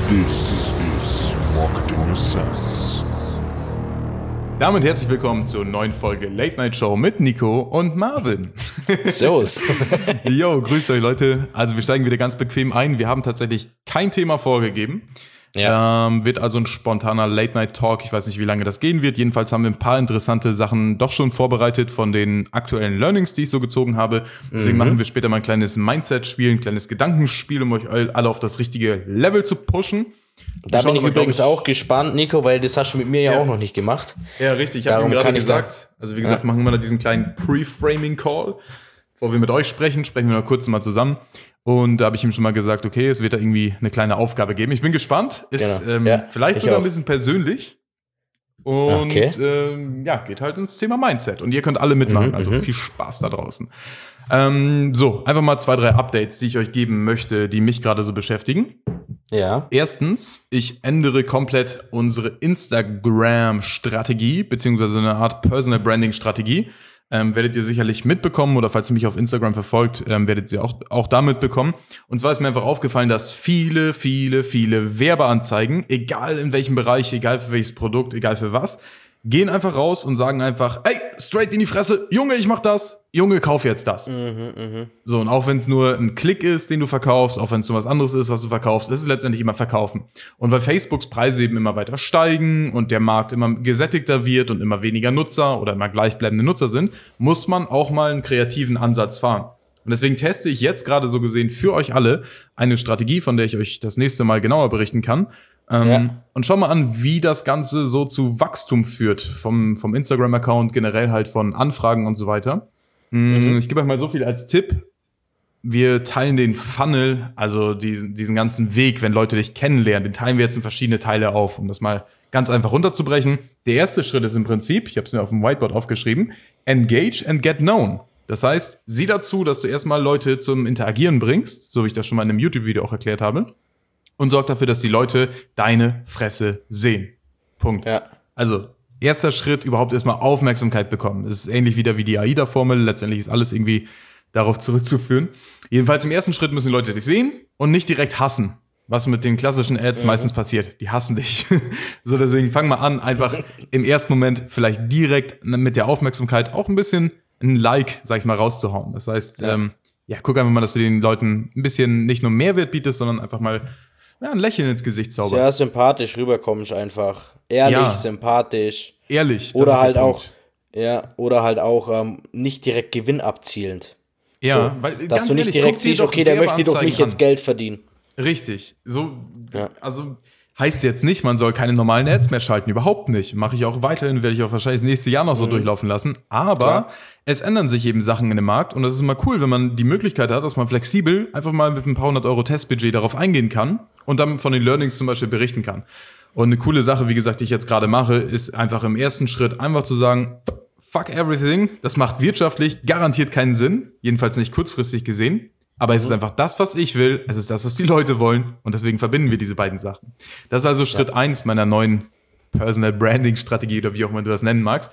This is Marketing Essence. Damit herzlich willkommen zur neuen Folge Late Night Show mit Nico und Marvin. Servus. Jo, grüßt euch Leute. Also wir steigen wieder ganz bequem ein. Wir haben tatsächlich kein Thema vorgegeben. Ja. Wird also ein spontaner Late Night Talk. Ich weiß nicht, wie lange das gehen wird. Jedenfalls haben wir ein paar interessante Sachen doch schon vorbereitet von den aktuellen Learnings, die ich so gezogen habe. Deswegen machen wir später mal ein kleines Mindset-Spiel, ein kleines Gedankenspiel, um euch alle auf das richtige Level zu pushen. Da bin ich übrigens auch gespannt, Nico, weil das hast du mit mir ja auch noch nicht gemacht. Ja, richtig. Ich habe ihm gerade gesagt, also wie gesagt, machen wir diesen kleinen Pre-Framing-Call. Bevor wir mit euch sprechen wir noch kurz mal zusammen. Und da habe ich ihm schon mal gesagt, okay, es wird da irgendwie eine kleine Aufgabe geben. Ich bin gespannt. Ist vielleicht sogar ein bisschen persönlich. Und geht halt ins Thema Mindset. Und ihr könnt alle mitmachen. Also viel Spaß da draußen. So, einfach mal 2, 3 Updates, die ich euch geben möchte, die mich gerade so beschäftigen. Ja. Erstens, ich ändere komplett unsere Instagram-Strategie, beziehungsweise eine Art Personal Branding-Strategie. Werdet ihr sicherlich mitbekommen, oder falls ihr mich auf Instagram verfolgt, werdet ihr auch da mitbekommen. Und zwar ist mir einfach aufgefallen, dass viele Werbeanzeigen, egal in welchem Bereich, egal für welches Produkt, egal für was, gehen einfach raus und sagen einfach, ey, straight in die Fresse, Junge, ich mach das, Junge, kauf jetzt das. So, und auch wenn es nur ein Klick ist, den du verkaufst, auch wenn es nur was anderes ist, was du verkaufst, ist es letztendlich immer verkaufen. Und weil Facebooks Preise eben immer weiter steigen und der Markt immer gesättigter wird und immer weniger Nutzer oder immer gleichbleibende Nutzer sind, muss man auch mal einen kreativen Ansatz fahren. Und deswegen teste ich jetzt gerade so gesehen für euch alle eine Strategie, von der ich euch das nächste Mal genauer berichten kann. Und schau mal an, wie das Ganze so zu Wachstum führt vom Instagram-Account, generell halt von Anfragen und so weiter. Ich gebe euch mal so viel als Tipp. Wir teilen den Funnel, also diesen ganzen Weg, wenn Leute dich kennenlernen, den teilen wir jetzt in verschiedene Teile auf, um das mal ganz einfach runterzubrechen. Der erste Schritt ist im Prinzip, ich habe es mir auf dem Whiteboard aufgeschrieben, engage and get known. Das heißt, sieh dazu, dass du erstmal Leute zum Interagieren bringst, so wie ich das schon mal in einem YouTube-Video auch erklärt habe. Und sorgt dafür, dass die Leute deine Fresse sehen. Punkt. Ja. Also, erster Schritt, überhaupt erstmal Aufmerksamkeit bekommen. Das ist ähnlich wieder wie die AIDA-Formel. Letztendlich ist alles irgendwie darauf zurückzuführen. Jedenfalls im ersten Schritt müssen die Leute dich sehen und nicht direkt hassen. Was mit den klassischen Ads meistens passiert. Die hassen dich. So, deswegen fang mal an, einfach im ersten Moment vielleicht direkt mit der Aufmerksamkeit auch ein bisschen ein Like, sag ich mal, rauszuhauen. Das heißt, guck einfach mal, dass du den Leuten ein bisschen nicht nur Mehrwert bietest, sondern einfach mal ein Lächeln ins Gesicht zauberst. Sehr sympathisch rüberkommst einfach. Ehrlich, sympathisch. Ehrlich. Oder halt auch, nicht direkt Gewinn abzielend. Ja, so, weil dass du nicht direkt siehst, okay, der möchte doch nicht jetzt Geld verdienen. Richtig. So, also heißt jetzt nicht, man soll keine normalen Ads mehr schalten. Überhaupt nicht. Mache ich auch weiterhin, werde ich auch wahrscheinlich das nächste Jahr noch so durchlaufen lassen. Aber es ändern sich eben Sachen in dem Markt. Und das ist immer cool, wenn man die Möglichkeit hat, dass man flexibel einfach mal mit ein paar 100 € Testbudget darauf eingehen kann und dann von den Learnings zum Beispiel berichten kann. Und eine coole Sache, wie gesagt, die ich jetzt gerade mache, ist einfach im ersten Schritt einfach zu sagen, fuck everything. Das macht wirtschaftlich garantiert keinen Sinn. Jedenfalls nicht kurzfristig gesehen. Aber es ist einfach das, was ich will. Es ist das, was die Leute wollen. Und deswegen verbinden wir diese beiden Sachen. Das ist also Schritt 1 meiner neuen Personal Branding Strategie oder wie auch immer du das nennen magst.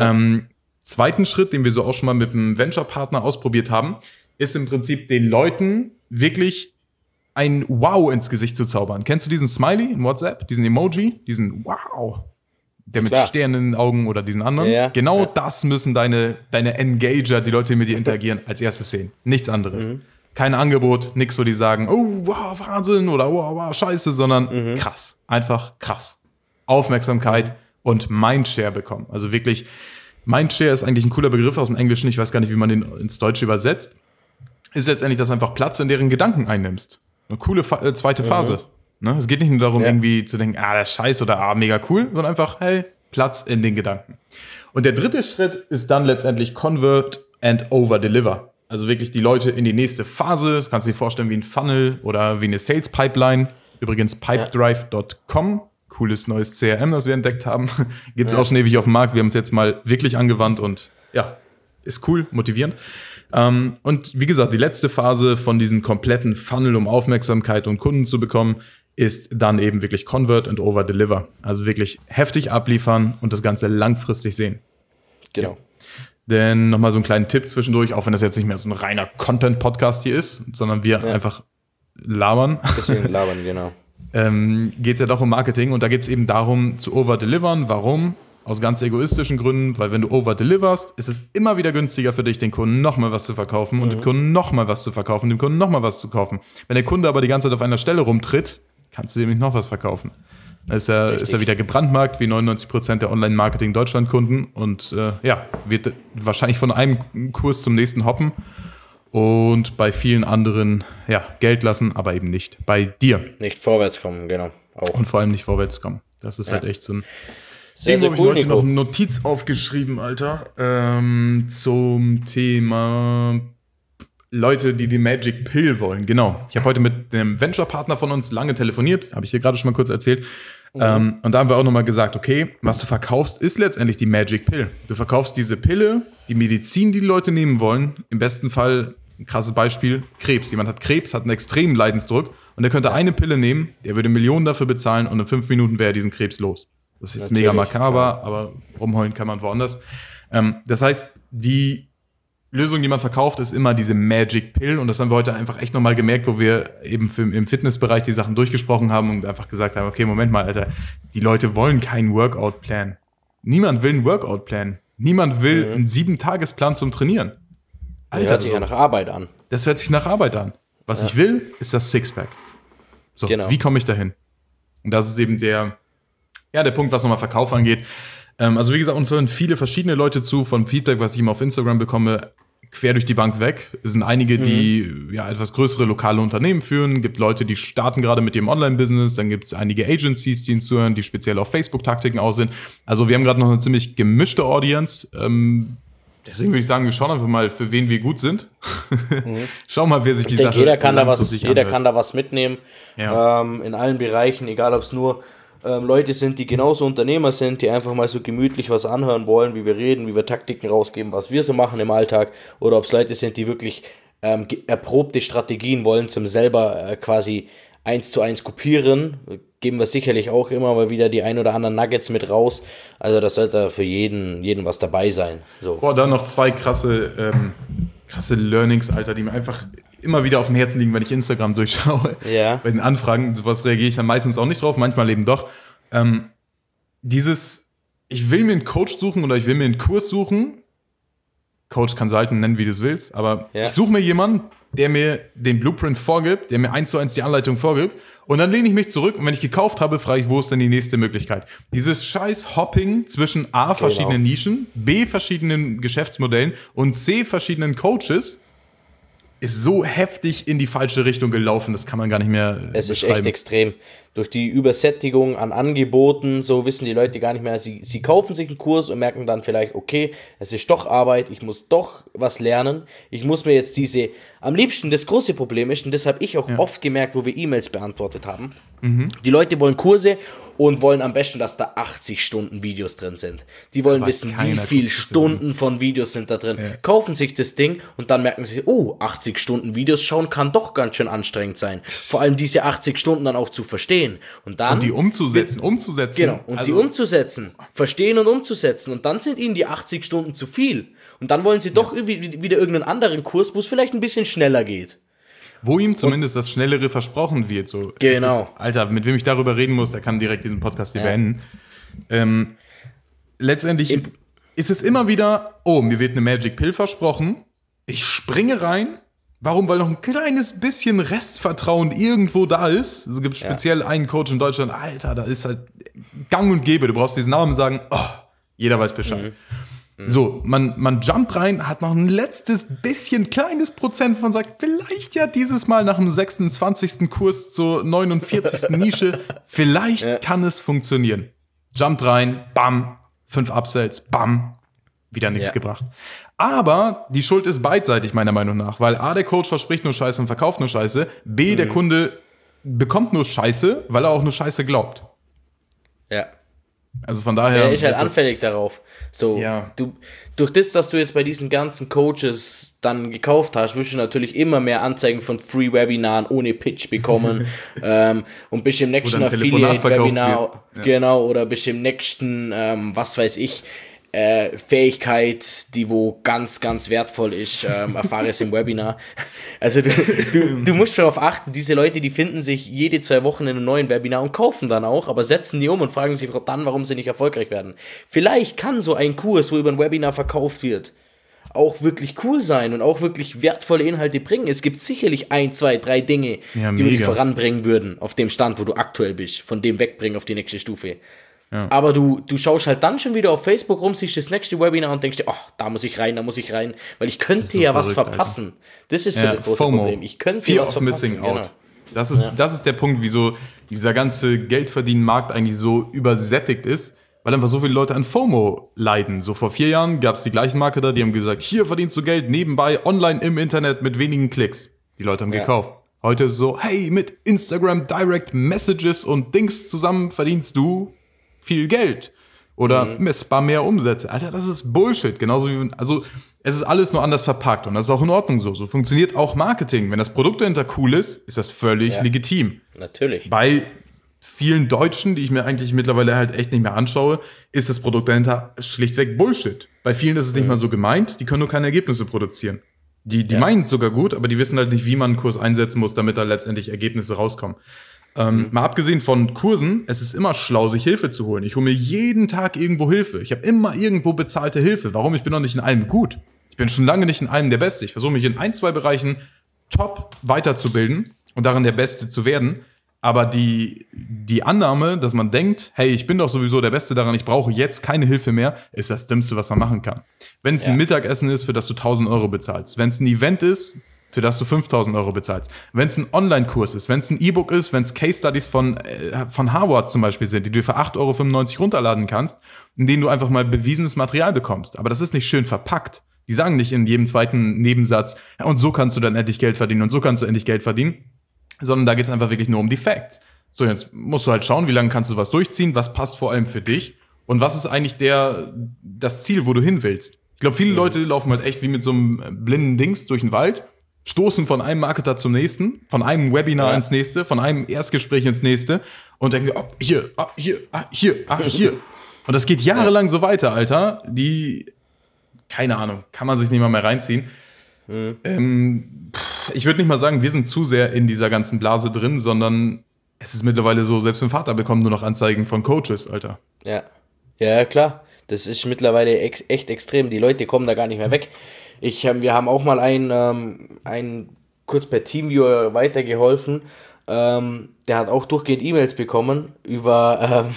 Zweiten Schritt, den wir so auch schon mal mit einem Venture-Partner ausprobiert haben, ist im Prinzip den Leuten wirklich ein Wow ins Gesicht zu zaubern. Kennst du diesen Smiley in WhatsApp? Diesen Emoji? Diesen Wow. Der mit Sternen in den Augen oder diesen anderen. Ja. Genau das müssen deine Engager, die Leute, die mit dir interagieren, als erstes sehen. Nichts anderes. Kein Angebot, nichts, wo die sagen, oh, wow, Wahnsinn oder wow, scheiße, sondern krass. Einfach krass. Aufmerksamkeit und Mindshare bekommen. Also wirklich, Mindshare ist eigentlich ein cooler Begriff aus dem Englischen. Ich weiß gar nicht, wie man den ins Deutsche übersetzt. Ist letztendlich, dass du einfach Platz in deren Gedanken einnimmst. Eine coole zweite Phase. Ne? Es geht nicht nur darum, irgendwie zu denken, das ist scheiße oder mega cool, sondern einfach, hey, Platz in den Gedanken. Und der dritte Schritt ist dann letztendlich Convert and Over-Deliver. Also wirklich die Leute in die nächste Phase. Das kannst du dir vorstellen wie ein Funnel oder wie eine Sales Pipeline. Übrigens pipedrive.com. Cooles neues CRM, das wir entdeckt haben. Gibt es auch schon ewig auf dem Markt. Wir haben es jetzt mal wirklich angewandt und ist cool, motivierend. Und wie gesagt, die letzte Phase von diesem kompletten Funnel, um Aufmerksamkeit und Kunden zu bekommen, ist dann eben wirklich Convert and Over Deliver. Also wirklich heftig abliefern und das Ganze langfristig sehen. Genau. Denn nochmal so einen kleinen Tipp zwischendurch, auch wenn das jetzt nicht mehr so ein reiner Content-Podcast hier ist, sondern wir einfach labern. Bisschen labern, genau. geht es ja doch um Marketing und da geht es eben darum, zu overdelivern. Warum? Aus ganz egoistischen Gründen, weil wenn du overdeliverst, ist es immer wieder günstiger für dich, den Kunden nochmal was zu verkaufen und dem Kunden nochmal was zu verkaufen, dem Kunden nochmal was zu kaufen. Wenn der Kunde aber die ganze Zeit auf einer Stelle rumtritt, kannst du dem nicht noch was verkaufen. Da ist er wieder gebrandmarkt, wie 99% der Online-Marketing-Deutschland-Kunden und wird wahrscheinlich von einem Kurs zum nächsten hoppen und bei vielen anderen Geld lassen, aber eben nicht bei dir. Nicht vorwärts kommen, genau. Auch. Und vor allem nicht vorwärts kommen. Das ist halt echt so ein... Sehr, sehr cool, ich habe heute noch eine Notiz aufgeschrieben, Alter, zum Thema Leute, die die Magic Pill wollen. Genau. Ich habe heute mit einem Venture-Partner von uns lange telefoniert, habe ich hier gerade schon mal kurz erzählt. Und da haben wir auch nochmal gesagt, okay, was du verkaufst, ist letztendlich die Magic Pill. Du verkaufst diese Pille, die Medizin, die Leute nehmen wollen. Im besten Fall, ein krasses Beispiel, Krebs. Jemand hat Krebs, hat einen extremen Leidensdruck und der könnte eine Pille nehmen, der würde Millionen dafür bezahlen und in 5 Minuten wäre er diesen Krebs los. Das ist jetzt mega makaber, aber rumheulen kann man woanders. Das heißt, die Lösung, die man verkauft, ist immer diese Magic Pill. Und das haben wir heute einfach echt nochmal gemerkt, wo wir eben im Fitnessbereich die Sachen durchgesprochen haben und einfach gesagt haben, okay, Moment mal, Alter, die Leute wollen keinen Workout-Plan. Niemand will einen Workout-Plan. Niemand will einen 7-Tagesplan zum Trainieren. Alter, das hört sich ja nach Arbeit an. Das hört sich nach Arbeit an. Was ich will, ist das Sixpack. So, wie komme ich dahin? Und das ist eben der Punkt, was nochmal Verkauf angeht. Also wie gesagt, uns hören viele verschiedene Leute zu, von Feedback, was ich immer auf Instagram bekomme, quer durch die Bank weg. Es sind einige, die etwas größere lokale Unternehmen führen. Es gibt Leute, die starten gerade mit ihrem Online-Business. Dann gibt es einige Agencies, die uns zuhören, die speziell auf Facebook-Taktiken aus sind. Also wir haben gerade noch eine ziemlich gemischte Audience. Deswegen würde ich sagen, wir schauen einfach mal, für wen wir gut sind. Schau mal, wer sich die Sache jeder kann da was mitnehmen. Ja. In allen Bereichen, egal ob es nur Leute sind, die genauso Unternehmer sind, die einfach mal so gemütlich was anhören wollen, wie wir reden, wie wir Taktiken rausgeben, was wir so machen im Alltag, oder ob es Leute sind, die wirklich erprobte Strategien wollen, zum selber quasi 1:1 kopieren, geben wir sicherlich auch immer mal wieder die ein oder anderen Nuggets mit raus. Also das sollte für jeden was dabei sein. So. Boah, dann noch 2 krasse Learnings, Alter, die mir einfach immer wieder auf dem Herzen liegen, wenn ich Instagram durchschaue. Ja. Bei den Anfragen, sowas reagiere ich dann meistens auch nicht drauf, manchmal eben doch. Ich will mir einen Coach suchen oder ich will mir einen Kurs suchen, Coach, Consultant, nennen wie du es willst, aber ich suche mir jemanden, der mir den Blueprint vorgibt, der mir 1:1 die Anleitung vorgibt und dann lehne ich mich zurück und wenn ich gekauft habe, frage ich, wo ist denn die nächste Möglichkeit? Dieses scheiß Hopping zwischen A, verschiedenen Nischen, B, verschiedenen Geschäftsmodellen und C, verschiedenen Coaches ist so heftig in die falsche Richtung gelaufen, das kann man gar nicht mehr Es ist echt extrem. Durch die Übersättigung an Angeboten, so wissen die Leute gar nicht mehr, sie kaufen sich einen Kurs und merken dann vielleicht, okay, es ist doch Arbeit, ich muss doch was lernen, ich muss mir jetzt am liebsten, das große Problem ist, und das habe ich auch oft gemerkt, wo wir E-Mails beantwortet haben, die Leute wollen Kurse und wollen am besten, dass da 80 Stunden Videos drin sind. Die wollen wissen, wie viele Stunden von Videos sind da drin. Ja. Kaufen sich das Ding und dann merken sie, 80 Stunden Videos schauen kann doch ganz schön anstrengend sein. Vor allem diese 80 Stunden dann auch zu verstehen. Und die umzusetzen. Genau, die umzusetzen. Verstehen und umzusetzen. Und dann sind ihnen die 80 Stunden zu viel. Und dann wollen sie doch wieder irgendeinen anderen Kurs, wo es vielleicht ein bisschen schneller geht. Wo ihm zumindest das Schnellere versprochen wird. So. Genau. Alter, mit wem ich darüber reden muss, der kann direkt diesen Podcast hier beenden. Letztendlich ist es immer wieder, mir wird eine Magic Pill versprochen. Ich springe rein. Warum? Weil noch ein kleines bisschen Restvertrauen irgendwo da ist. Es gibt speziell einen Coach in Deutschland, Alter, da ist halt gang und gäbe. Du brauchst diesen Namen sagen, jeder weiß Bescheid. So, man jumpt rein, hat noch ein letztes bisschen kleines Prozent von sagt, vielleicht ja dieses Mal nach dem 26. Kurs zur 49. Nische, vielleicht kann es funktionieren. Jumpt rein, bam, 5 Upsells, bam, wieder nichts gebracht. Aber die Schuld ist beidseitig, meiner Meinung nach, weil A, der Coach verspricht nur Scheiße und verkauft nur Scheiße, B, der Kunde bekommt nur Scheiße, weil er auch nur Scheiße glaubt. Ja. Also von daher. Er ist halt anfällig darauf. So, durch das, dass du jetzt bei diesen ganzen Coaches dann gekauft hast, wirst du natürlich immer mehr Anzeigen von Free-Webinaren ohne Pitch bekommen und bist im nächsten Affiliate-Webinar, genau, oder bist im nächsten, was weiß ich, Fähigkeit, die wo ganz, ganz wertvoll ist, erfahre es im Webinar. Also du musst darauf achten, diese Leute, die finden sich jede 2 Wochen in einem neuen Webinar und kaufen dann auch, aber setzen die um und fragen sich dann, warum sie nicht erfolgreich werden. Vielleicht kann so ein Kurs, wo über ein Webinar verkauft wird, auch wirklich cool sein und auch wirklich wertvolle Inhalte bringen. Es gibt sicherlich 1, 2, 3 Dinge, die dich voranbringen würden, auf dem Stand, wo du aktuell bist, von dem wegbringen auf die nächste Stufe. Ja. Aber du schaust halt dann schon wieder auf Facebook rum, siehst das nächste Webinar und denkst dir, da muss ich rein, weil ich könnte so was verpassen. Alter. Das ist so das große FOMO. Problem. Ich könnte Fear was verpassen. Missing out. Genau. Das ist der Punkt, wieso dieser ganze Geldverdienen-Markt eigentlich so übersättigt ist, weil einfach so viele Leute an FOMO leiden. So vor 4 Jahren gab es die gleichen Marketer, die haben gesagt, hier verdienst du Geld nebenbei, online im Internet mit wenigen Klicks. Die Leute haben gekauft. Heute ist es so, hey, mit Instagram Direct Messages und Dings zusammen verdienst du viel Geld oder messbar mehr Umsätze. Alter, das ist Bullshit. Genauso wie, also es ist alles nur anders verpackt und das ist auch in Ordnung so. So funktioniert auch Marketing. Wenn das Produkt dahinter cool ist, ist das völlig legitim. Natürlich. Bei vielen Deutschen, die ich mir eigentlich mittlerweile halt echt nicht mehr anschaue, ist das Produkt dahinter schlichtweg Bullshit. Bei vielen ist es nicht mal so gemeint, die können nur keine Ergebnisse produzieren. Die meinen es sogar gut, aber die wissen halt nicht, wie man einen Kurs einsetzen muss, damit da letztendlich Ergebnisse rauskommen. Mal abgesehen von Kursen, es ist immer schlau, sich Hilfe zu holen. Ich hole mir jeden Tag irgendwo Hilfe. Ich habe immer irgendwo bezahlte Hilfe. Warum? Ich bin noch nicht in allem gut. Ich bin schon lange nicht in allem der Beste. Ich versuche mich in 1, 2 Bereichen top weiterzubilden und darin der Beste zu werden. Aber die Annahme, dass man denkt, hey, ich bin doch sowieso der Beste daran, ich brauche jetzt keine Hilfe mehr, ist das Dümmste, was man machen kann. Wenn es ein Mittagessen ist, für das du 1.000 Euro bezahlst, wenn es ein Event ist, für das du 5.000 Euro bezahlst. Wenn es ein Online-Kurs ist, wenn es ein E-Book ist, wenn es Case-Studies von Harvard zum Beispiel sind, die du für 8,95 Euro runterladen kannst, in denen du einfach mal bewiesenes Material bekommst. Aber das ist nicht schön verpackt. Die sagen nicht in jedem zweiten Nebensatz, und so kannst du dann endlich Geld verdienen und so kannst du endlich Geld verdienen, sondern da geht es einfach wirklich nur um die Facts. So, jetzt musst du halt schauen, wie lange kannst du was durchziehen, was passt vor allem für dich und was ist eigentlich das Ziel, wo du hin willst. Ich glaube, viele Leute laufen halt echt wie mit so einem blinden Dings durch den Wald, stoßen von einem Marketer zum nächsten, von einem Webinar ins nächste, von einem Erstgespräch ins nächste und denken, hier. Und das geht jahrelang so weiter, Alter. Keine Ahnung, kann man sich nicht mal mehr reinziehen. Ich würde nicht mal sagen, wir sind zu sehr in dieser ganzen Blase drin, sondern es ist mittlerweile so, selbst mein Vater bekommt nur noch Anzeigen von Coaches, Alter. Ja, klar. Das ist mittlerweile echt extrem. Die Leute kommen da gar nicht mehr weg. Wir haben auch mal einen kurz per Teamviewer weitergeholfen. Der hat auch durchgehend E-Mails bekommen über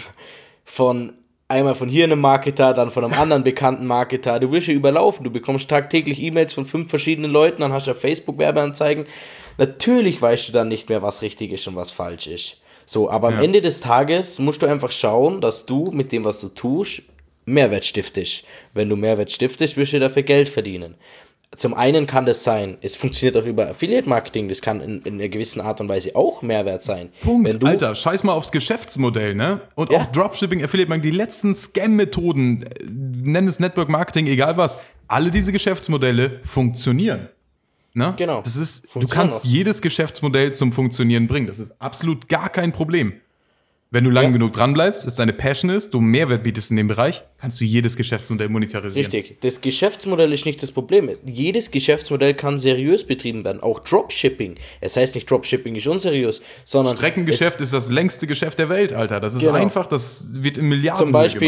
einmal von hier einem Marketer, dann von einem anderen bekannten Marketer. Du wirst ja überlaufen. Du bekommst tagtäglich E-Mails von 5 verschiedenen Leuten, dann hast du Facebook-Werbeanzeigen. Natürlich weißt du dann nicht mehr, was richtig ist und was falsch ist. So, aber am Ende des Tages musst du einfach schauen, dass du mit dem, was du tust, Mehrwert stiftest. Wenn du Mehrwert stiftest, wirst du dafür Geld verdienen. Zum einen kann das sein, es funktioniert auch über Affiliate-Marketing, das kann in einer gewissen Art und Weise auch Mehrwert sein. Punkt, Alter, scheiß mal aufs Geschäftsmodell, ne? Und auch Dropshipping, Affiliate-Marketing, die letzten Scam-Methoden, nenn es Network-Marketing, egal was, alle diese Geschäftsmodelle funktionieren. Ne? Genau. Du kannst jedes Geschäftsmodell zum Funktionieren bringen, das ist absolut gar kein Problem. Wenn du lange genug dran bleibst, es deine Passion ist, du Mehrwert bietest in dem Bereich, kannst du jedes Geschäftsmodell monetarisieren. Richtig. Das Geschäftsmodell ist nicht das Problem. Jedes Geschäftsmodell kann seriös betrieben werden. Auch Dropshipping. Es heißt nicht, Dropshipping ist unseriös, sondern Streckengeschäft ist das längste Geschäft der Welt, Alter. Das ist einfach, das wird in Milliarden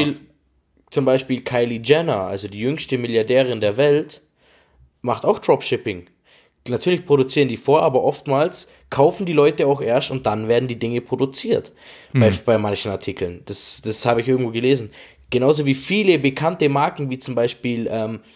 Zum Beispiel Kylie Jenner, also die jüngste Milliardärin der Welt, macht auch Dropshipping. Natürlich produzieren die vor, aber oftmals kaufen die Leute auch erst und dann werden die Dinge produziert bei manchen Artikeln. Das habe ich irgendwo gelesen. Genauso wie viele bekannte Marken, wie zum Beispiel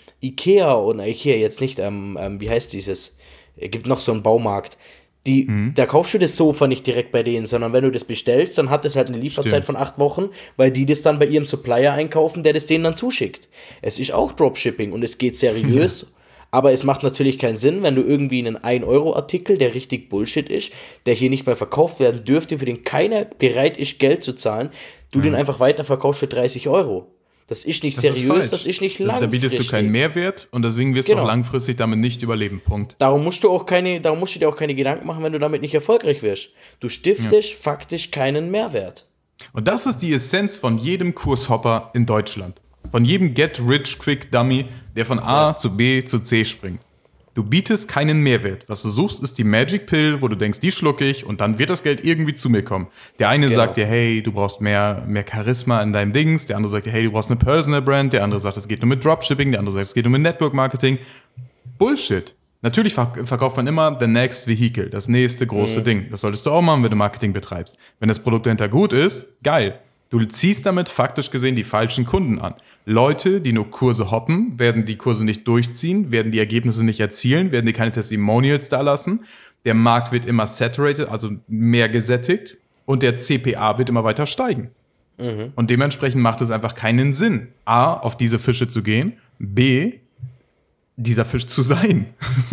Ikea jetzt nicht, wie heißt dieses? Es gibt noch so einen Baumarkt. Da kaufst du das Sofa nicht direkt bei denen, sondern wenn du das bestellst, dann hat es halt eine Lieferzeit von 8 Wochen, weil die das dann bei ihrem Supplier einkaufen, der das denen dann zuschickt. Es ist auch Dropshipping und es geht seriös. Aber es macht natürlich keinen Sinn, wenn du irgendwie einen 1-Euro-Artikel, der richtig Bullshit ist, der hier nicht mehr verkauft werden dürfte, für den keiner bereit ist, Geld zu zahlen, du den einfach weiterverkaufst für 30 Euro. Das ist nicht seriös, das ist nicht langfristig. Da bietest du keinen Mehrwert und deswegen wirst du auch langfristig damit nicht überleben. Punkt. Darum musst du dir auch keine Gedanken machen, wenn du damit nicht erfolgreich wirst. Du stiftest faktisch keinen Mehrwert. Und das ist die Essenz von jedem Kurshopper in Deutschland. Von jedem Get-Rich-Quick-Dummy, der von A zu B zu C springt. Du bietest keinen Mehrwert. Was du suchst, ist die Magic Pill, wo du denkst, die schlucke ich und dann wird das Geld irgendwie zu mir kommen. Der eine sagt dir, hey, du brauchst mehr Charisma in deinem Dings. Der andere sagt dir, hey, du brauchst eine Personal Brand. Der andere sagt, es geht nur mit Dropshipping. Der andere sagt, es geht nur mit Network Marketing. Bullshit. Natürlich verkauft man immer the next vehicle, das nächste große Ding. Das solltest du auch machen, wenn du Marketing betreibst. Wenn das Produkt dahinter gut ist, geil. Du ziehst damit faktisch gesehen die falschen Kunden an. Leute, die nur Kurse hoppen, werden die Kurse nicht durchziehen, werden die Ergebnisse nicht erzielen, werden dir keine Testimonials da lassen. Der Markt wird immer saturated, also mehr gesättigt. Und der CPA wird immer weiter steigen. Und dementsprechend macht es einfach keinen Sinn, A, auf diese Fische zu gehen, B, dieser Fisch zu sein.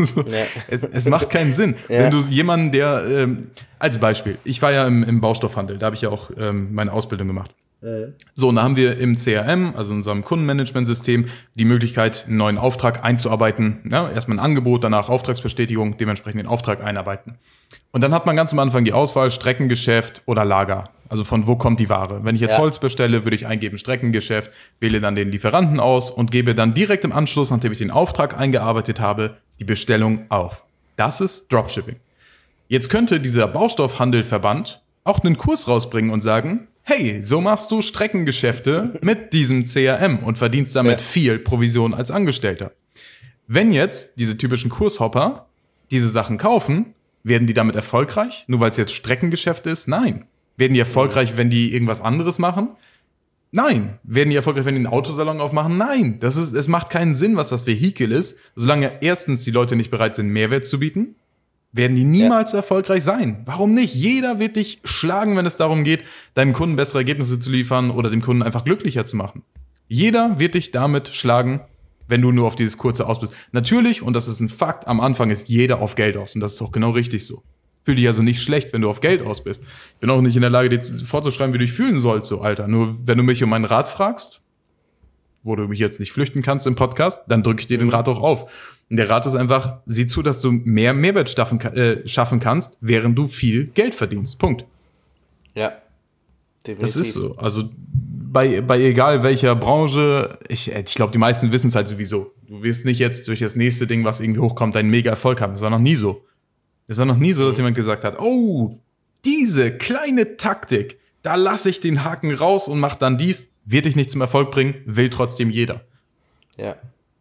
Es macht keinen Sinn. Wenn du jemanden, der, als Beispiel, ich war ja im Baustoffhandel, da habe ich ja auch meine Ausbildung gemacht. So, und da haben wir im CRM, also in unserem Kundenmanagementsystem, die Möglichkeit, einen neuen Auftrag einzuarbeiten. Ja, erstmal ein Angebot, danach Auftragsbestätigung, dementsprechend den Auftrag einarbeiten. Und dann hat man ganz am Anfang die Auswahl Streckengeschäft oder Lager. Also von wo kommt die Ware? Wenn ich jetzt Holz bestelle, würde ich eingeben Streckengeschäft, wähle dann den Lieferanten aus und gebe dann direkt im Anschluss, nachdem ich den Auftrag eingearbeitet habe, die Bestellung auf. Das ist Dropshipping. Jetzt könnte dieser Baustoffhandelverband auch einen Kurs rausbringen und sagen, hey, so machst du Streckengeschäfte mit diesem CRM und verdienst damit viel Provision als Angestellter. Wenn jetzt diese typischen Kurshopper diese Sachen kaufen, werden die damit erfolgreich? Nur weil es jetzt Streckengeschäft ist? Nein. Werden die erfolgreich, wenn die irgendwas anderes machen? Nein. Werden die erfolgreich, wenn die einen Autosalon aufmachen? Nein. Es macht keinen Sinn, was das Vehikel ist. Solange erstens die Leute nicht bereit sind, Mehrwert zu bieten, werden die niemals erfolgreich sein. Warum nicht? Jeder wird dich schlagen, wenn es darum geht, deinem Kunden bessere Ergebnisse zu liefern oder dem Kunden einfach glücklicher zu machen. Jeder wird dich damit schlagen, wenn du nur auf dieses kurze aus bist. Natürlich, und das ist ein Fakt, am Anfang ist jeder auf Geld aus. Und das ist auch genau richtig so. Fühl dich also nicht schlecht, wenn du auf Geld aus bist. Ich bin auch nicht in der Lage, dir vorzuschreiben, wie du dich fühlen sollst, so Alter. Nur wenn du mich um meinen Rat fragst, wo du mich jetzt nicht flüchten kannst im Podcast, dann drücke ich dir den Rat auch auf. Und der Rat ist einfach, sieh zu, dass du mehr Mehrwert schaffen kannst, während du viel Geld verdienst. Punkt. Ja, definitiv. Das ist so. Also bei egal welcher Branche, ich glaube, die meisten wissen es halt sowieso. Du wirst nicht jetzt durch das nächste Ding, was irgendwie hochkommt, einen mega Erfolg haben. Das war noch nie so. Es war noch nie so, dass jemand gesagt hat, oh, diese kleine Taktik, da lasse ich den Haken raus und mach dann dies, wird dich nicht zum Erfolg bringen, will trotzdem jeder. Ja,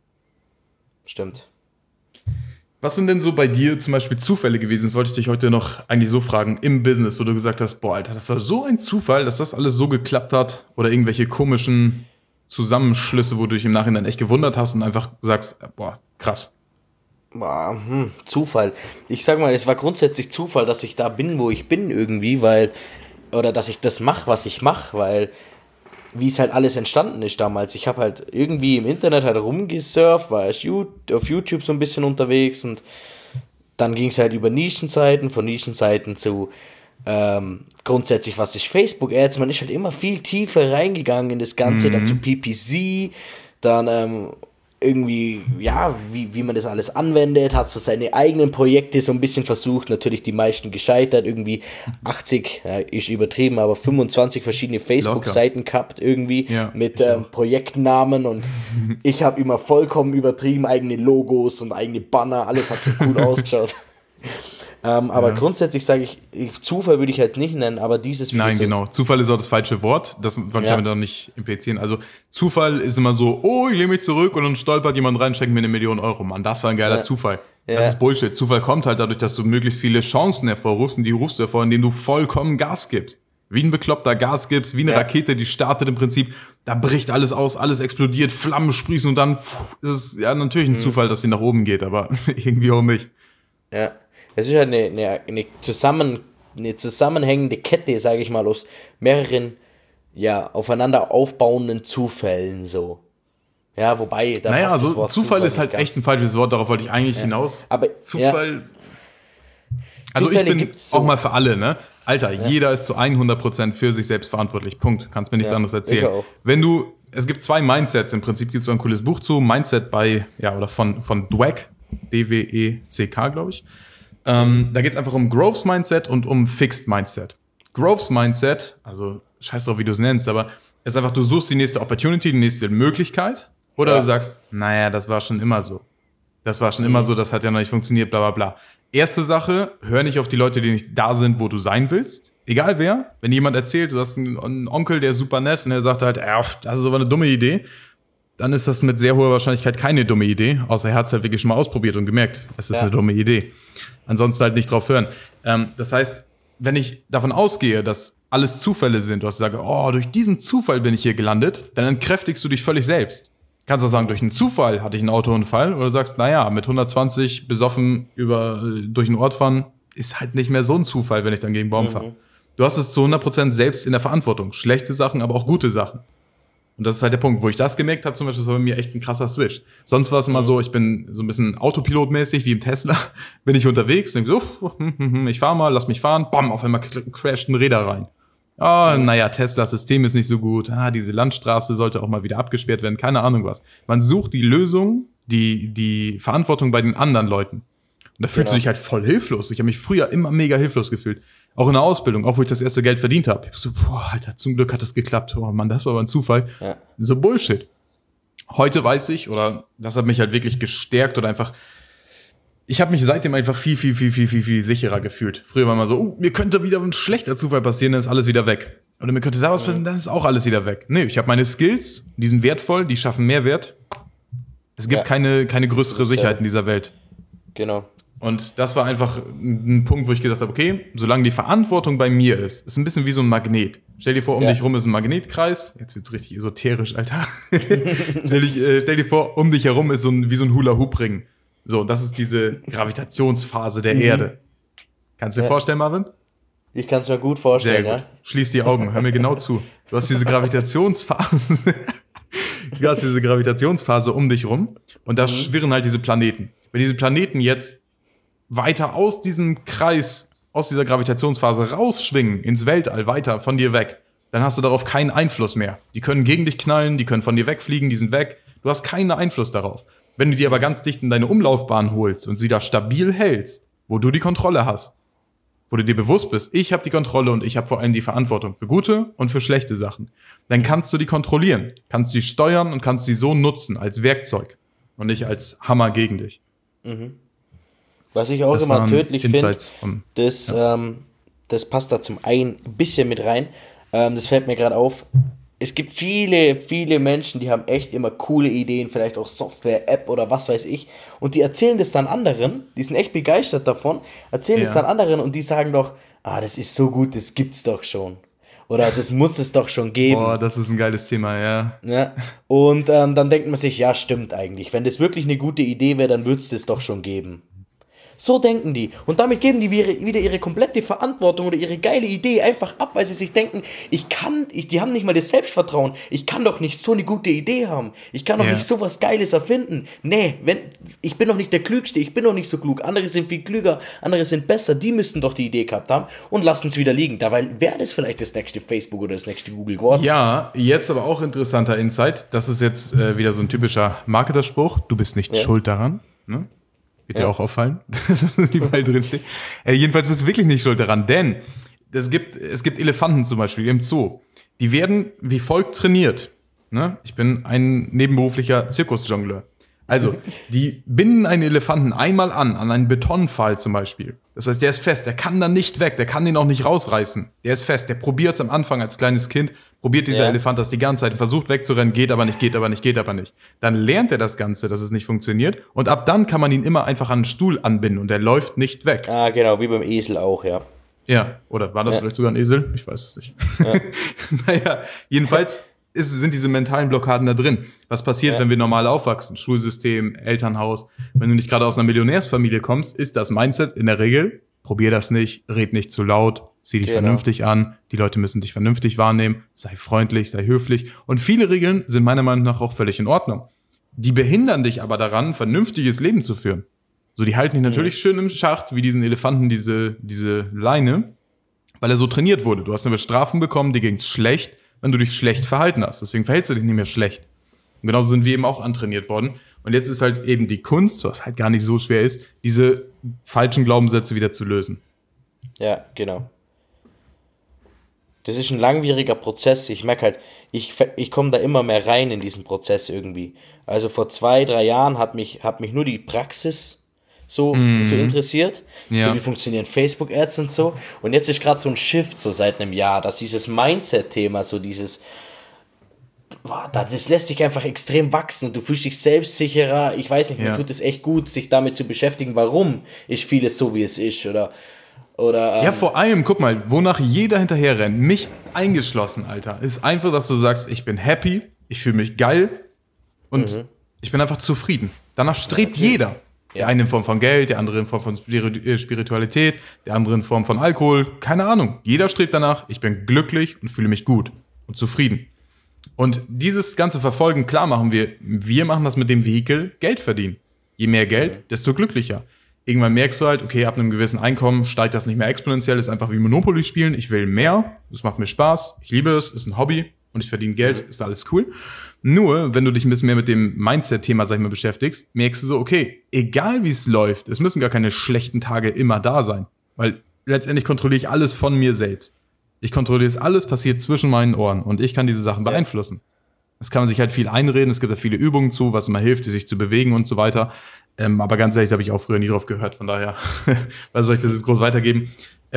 stimmt. Was sind denn so bei dir zum Beispiel Zufälle gewesen? Das wollte ich dich heute noch eigentlich so fragen, im Business, wo du gesagt hast, boah, Alter, das war so ein Zufall, dass das alles so geklappt hat. Oder irgendwelche komischen Zusammenschlüsse, wo du dich im Nachhinein echt gewundert hast und einfach sagst, boah, krass. Zufall. Ich sag mal, es war grundsätzlich Zufall, dass ich da bin, wo ich bin irgendwie, oder dass ich das mache, was ich mache, weil wie es halt alles entstanden ist damals. Ich habe halt irgendwie im Internet halt rumgesurft, war erst auf YouTube so ein bisschen unterwegs und dann ging es halt über Nischenseiten, von Nischenseiten zu grundsätzlich, was ist Facebook-Ads. Man ist halt immer viel tiefer reingegangen in das Ganze, dann zu PPC, dann irgendwie, ja, wie man das alles anwendet, hat so seine eigenen Projekte so ein bisschen versucht, natürlich die meisten gescheitert, irgendwie 80, ist übertrieben, aber 25 verschiedene Facebook-Seiten gehabt irgendwie, mit Projektnamen und ich habe immer vollkommen übertrieben, eigene Logos und eigene Banner, alles hat so cool ausgeschaut. Aber grundsätzlich sage ich, Zufall würde ich halt nicht nennen, aber dieses... Nein, genau. Zufall ist auch das falsche Wort. Das wollte ich damit auch nicht implizieren. Also Zufall ist immer so, oh, ich lehne mich zurück und dann stolpert jemand rein, schenkt mir 1 Million Euro. Mann, das war ein geiler Zufall. Ja. Das ist Bullshit. Zufall kommt halt dadurch, dass du möglichst viele Chancen hervorrufst und die rufst du hervor, indem du vollkommen Gas gibst. Wie ein Bekloppter Gas gibst, wie eine Rakete, die startet im Prinzip, da bricht alles aus, alles explodiert, Flammen sprießen und dann ist es ja natürlich ein Zufall, dass sie nach oben geht, aber irgendwie auch nicht. Ja. Es ist halt eine zusammenhängende Kette, sage ich mal, aus mehreren aufeinander aufbauenden Zufällen so. Ja, wobei... Da naja, also das Wort Zufall ist halt echt ein falsches Wort, darauf wollte ich eigentlich hinaus. Aber Zufall... Also Zufälle ich bin auch mal für alle, ne? Alter, jeder ist zu 100% für sich selbst verantwortlich. Punkt. Kannst mir nichts anderes erzählen. Ich auch. Es gibt 2 Mindsets, im Prinzip gibt es so ein cooles Buch zu, Mindset von Dweck, D-W-E-C-K, glaube ich. Da geht es einfach um Growth Mindset und um Fixed Mindset. Growth Mindset, also scheiß drauf, wie du es nennst, aber ist einfach, du suchst die nächste Opportunity, die nächste Möglichkeit. Oder Ja. du sagst, naja, das war schon immer so. Das war schon immer so, das hat ja noch nicht funktioniert, bla bla bla. Erste Sache, hör nicht auf die Leute, die nicht da sind, wo du sein willst. Egal wer. Wenn jemand erzählt, du hast einen Onkel, der ist super nett und der sagt halt, das ist aber eine dumme Idee, dann ist das mit sehr hoher Wahrscheinlichkeit keine dumme Idee, außer er hat es halt wirklich schon mal ausprobiert und gemerkt, es ist eine dumme Idee. Ansonsten halt nicht drauf hören. Das heißt, wenn ich davon ausgehe, dass alles Zufälle sind, du hast gesagt, durch diesen Zufall bin ich hier gelandet, dann entkräftigst du dich völlig selbst. Kannst auch sagen, durch einen Zufall hatte ich einen Autounfall, oder du sagst, naja, mit 120 besoffen durch den Ort fahren, ist halt nicht mehr so ein Zufall, wenn ich dann gegen einen Baum fahre. Du hast es zu 100% selbst in der Verantwortung. Schlechte Sachen, aber auch gute Sachen. Und das ist halt der Punkt, wo ich das gemerkt habe, zum Beispiel, das war bei mir echt ein krasser Switch. Sonst war es immer so, ich bin so ein bisschen Autopilotmäßig, wie im Tesla, bin ich unterwegs, denke so, ich fahre mal, lass mich fahren, bam, auf einmal crasht ein Räder rein. Naja, Teslas System ist nicht so gut, diese Landstraße sollte auch mal wieder abgesperrt werden, keine Ahnung was. Man sucht die Lösung, die Verantwortung bei den anderen Leuten. Und da fühlt sich halt voll hilflos. Ich habe mich früher immer mega hilflos gefühlt. Auch in der Ausbildung, auch wo ich das erste Geld verdient habe. Ich so, Alter, zum Glück hat das geklappt. Oh Mann, das war aber ein Zufall. Ja. So Bullshit. Heute weiß ich, oder das hat mich halt wirklich gestärkt oder einfach, ich habe mich seitdem einfach viel sicherer gefühlt. Früher war mal so, mir könnte wieder ein schlechter Zufall passieren, dann ist alles wieder weg. Oder mir könnte da was passieren, dann ist auch alles wieder weg. Nee, ich habe meine Skills, die sind wertvoll, die schaffen Mehrwert. Es gibt keine größere Sicherheit in dieser Welt. Genau. Und das war einfach ein Punkt, wo ich gesagt habe, okay, solange die Verantwortung bei mir ist ein bisschen wie so ein Magnet. Stell dir vor, um dich rum ist ein Magnetkreis. Jetzt wird's richtig esoterisch, Alter. Stell dir vor, um dich herum ist wie so ein Hula-Hoop-Ring. So, das ist diese Gravitationsphase der Erde. Kannst du dir vorstellen, Marvin? Ich kann es mir gut vorstellen, Sehr gut. Schließ die Augen, hör mir genau zu. Du hast diese Gravitationsphase. Du hast diese Gravitationsphase um dich rum und da schwirren halt diese Planeten. Wenn diese Planeten jetzt weiter aus diesem Kreis, aus dieser Gravitationsphase rausschwingen, ins Weltall, weiter von dir weg, dann hast du darauf keinen Einfluss mehr. Die können gegen dich knallen, die können von dir wegfliegen, die sind weg. Du hast keinen Einfluss darauf. Wenn du die aber ganz dicht in deine Umlaufbahn holst und sie da stabil hältst, wo du die Kontrolle hast, wo du dir bewusst bist, ich habe die Kontrolle und ich habe vor allem die Verantwortung für gute und für schlechte Sachen, dann kannst du die kontrollieren, kannst du die steuern und kannst die so nutzen als Werkzeug und nicht als Hammer gegen dich. Was ich auch immer tödlich finde, das passt da zum einen ein bisschen mit rein, das fällt mir gerade auf. Es gibt viele Menschen, die haben echt immer coole Ideen, vielleicht auch Software, App oder was weiß ich. Und die erzählen das dann anderen, die sind echt begeistert davon, erzählen das dann anderen und die sagen doch, das ist so gut, das gibt's doch schon. Oder das muss es doch schon geben. Boah, das ist ein geiles Thema, ja. Und dann denkt man sich, ja, stimmt eigentlich. Wenn das wirklich eine gute Idee wäre, dann würde es das doch schon geben. So denken die. Und damit geben die wieder ihre komplette Verantwortung oder ihre geile Idee einfach ab, weil sie sich denken, die haben nicht mal das Selbstvertrauen. Ich kann doch nicht so eine gute Idee haben. Ich kann doch nicht so was Geiles erfinden. Nee, ich bin doch nicht der Klügste, ich bin doch nicht so klug. Andere sind viel klüger, andere sind besser. Die müssten doch die Idee gehabt haben und lassen es wieder liegen. Dabei wäre das vielleicht das nächste Facebook oder das nächste Google geworden. Ja, jetzt aber auch interessanter Insight. Das ist jetzt wieder so ein typischer Marketerspruch. Du bist nicht schuld daran, ne? Wird dir auch auffallen, dass das überall drin steht. Jedenfalls bist du wirklich nicht schuld daran, denn es gibt Elefanten zum Beispiel im Zoo. Die werden wie folgt trainiert. Ne? Ich bin ein nebenberuflicher Zirkusjongleur. Also, die binden einen Elefanten einmal an einen Betonpfahl zum Beispiel. Das heißt, der ist fest, der kann dann nicht weg, der kann den auch nicht rausreißen. Der ist fest, der probiert es am Anfang als kleines Kind, probiert dieser Elefant das die ganze Zeit, versucht wegzurennen, geht aber nicht. Dann lernt er das Ganze, dass es nicht funktioniert und ab dann kann man ihn immer einfach an einen Stuhl anbinden und der läuft nicht weg. Ah, genau, wie beim Esel auch, ja. Ja, oder war das vielleicht sogar ein Esel? Ich weiß es nicht. Ja. Naja, jedenfalls sind diese mentalen Blockaden da drin. Was passiert, wenn wir normal aufwachsen? Schulsystem, Elternhaus. Wenn du nicht gerade aus einer Millionärsfamilie kommst, ist das Mindset in der Regel, probier das nicht, red nicht zu laut, zieh dich vernünftig an, die Leute müssen dich vernünftig wahrnehmen, sei freundlich, sei höflich. Und viele Regeln sind meiner Meinung nach auch völlig in Ordnung. Die behindern dich aber daran, ein vernünftiges Leben zu führen. So, die halten dich natürlich schön im Schacht, wie diesen Elefanten, diese Leine, weil er so trainiert wurde. Du hast eine Bestrafung bekommen, dir ging's schlecht, wenn du dich schlecht verhalten hast. Deswegen verhältst du dich nicht mehr schlecht. Und genauso sind wir eben auch antrainiert worden. Und jetzt ist halt eben die Kunst, was halt gar nicht so schwer ist, diese falschen Glaubenssätze wieder zu lösen. Ja, genau. Das ist ein langwieriger Prozess. Ich merke halt, ich komme da immer mehr rein in diesen Prozess irgendwie. Also vor 2-3 Jahren hat mich nur die Praxis so interessiert. Ja. So wie funktionieren Facebook-Ads und so. Und jetzt ist gerade so ein Shift so seit einem Jahr, dass dieses Mindset-Thema, so dieses, das lässt sich einfach extrem wachsen und du fühlst dich selbstsicherer. Ich weiß nicht, mir tut es echt gut, sich damit zu beschäftigen, warum ist vieles so, wie es ist. Oder ja, vor allem, guck mal, wonach jeder hinterher rennt, mich eingeschlossen, Alter, ist einfach, dass du sagst, ich bin happy, ich fühle mich geil und ich bin einfach zufrieden. Danach strebt jeder. Der eine in Form von Geld, der andere in Form von Spiritualität, der andere in Form von Alkohol, keine Ahnung. Jeder strebt danach, ich bin glücklich und fühle mich gut und zufrieden. Und dieses ganze Verfolgen, klar machen wir machen das mit dem Vehikel Geld verdienen. Je mehr Geld, desto glücklicher. Irgendwann merkst du halt, okay, ab einem gewissen Einkommen steigt das nicht mehr exponentiell, ist einfach wie Monopoly spielen, ich will mehr, es macht mir Spaß, ich liebe es, ist ein Hobby und ich verdiene Geld, ist alles cool. Nur, wenn du dich ein bisschen mehr mit dem Mindset-Thema, sag ich mal, beschäftigst, merkst du so, okay, egal wie es läuft, es müssen gar keine schlechten Tage immer da sein, weil letztendlich kontrolliere ich alles von mir selbst. Ich kontrolliere es, alles passiert zwischen meinen Ohren und ich kann diese Sachen beeinflussen. Das kann man sich halt viel einreden, es gibt da viele Übungen zu, was immer hilft, sich zu bewegen und so weiter. Aber ganz ehrlich, da habe ich auch früher nie drauf gehört, von daher, was soll ich das jetzt groß weitergeben?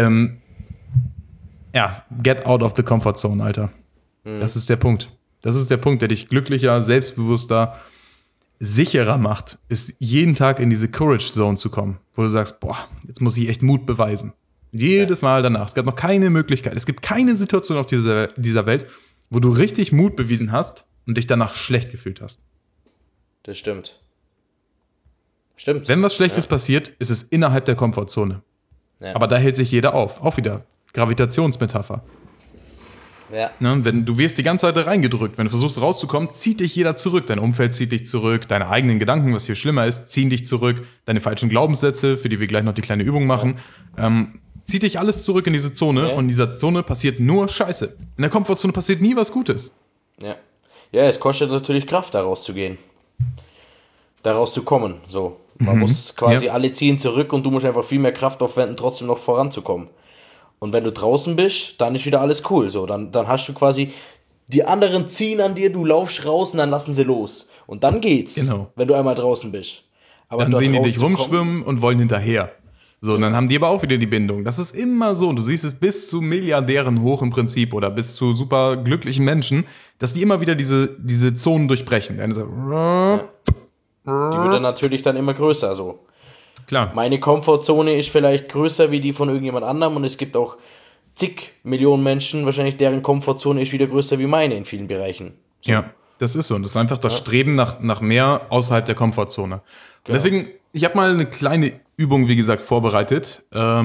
Get out of the comfort zone, Alter. Das ist der Punkt. Das ist der Punkt, der dich glücklicher, selbstbewusster, sicherer macht, ist jeden Tag in diese Courage Zone zu kommen, wo du sagst, boah, jetzt muss ich echt Mut beweisen. Jedes Mal danach. Es gab noch keine Möglichkeit. Es gibt keine Situation auf dieser Welt, wo du richtig Mut bewiesen hast und dich danach schlecht gefühlt hast. Das stimmt. Wenn was Schlechtes passiert, ist es innerhalb der Komfortzone. Ja. Aber da hält sich jeder auf. Auch wieder Gravitationsmetapher. Ja. Ne? Wenn du wirst die ganze Zeit da reingedrückt. Wenn du versuchst rauszukommen, zieht dich jeder zurück. Dein Umfeld zieht dich zurück. Deine eigenen Gedanken, was viel schlimmer ist, ziehen dich zurück. Deine falschen Glaubenssätze, für die wir gleich noch die kleine Übung machen, zieht dich alles zurück in diese Zone. Und in dieser Zone passiert nur Scheiße. In der Komfortzone passiert nie was Gutes. Ja, es kostet natürlich Kraft, da rauszugehen. Da rauszukommen, so. Man muss quasi, alle ziehen zurück und du musst einfach viel mehr Kraft aufwenden, trotzdem noch voranzukommen. Und wenn du draußen bist, dann ist wieder alles cool, so. Dann hast du quasi, die anderen ziehen an dir, du laufst raus und dann lassen sie los. Und dann geht's, wenn du einmal draußen bist. Aber dann sehen die dich rumschwimmen und wollen hinterher. So, und dann haben die aber auch wieder die Bindung. Das ist immer so. Und du siehst es bis zu Milliardären hoch im Prinzip oder bis zu super glücklichen Menschen, dass die immer wieder diese Zonen durchbrechen. Die wird dann natürlich dann immer größer, so. Klar. Meine Komfortzone ist vielleicht größer wie die von irgendjemand anderem und es gibt auch zig Millionen Menschen, wahrscheinlich deren Komfortzone ist wieder größer wie meine in vielen Bereichen. So. Ja, das ist so. Und das ist einfach das Streben nach mehr außerhalb der Komfortzone. Genau. Deswegen, ich habe mal eine kleine Übung, wie gesagt, vorbereitet.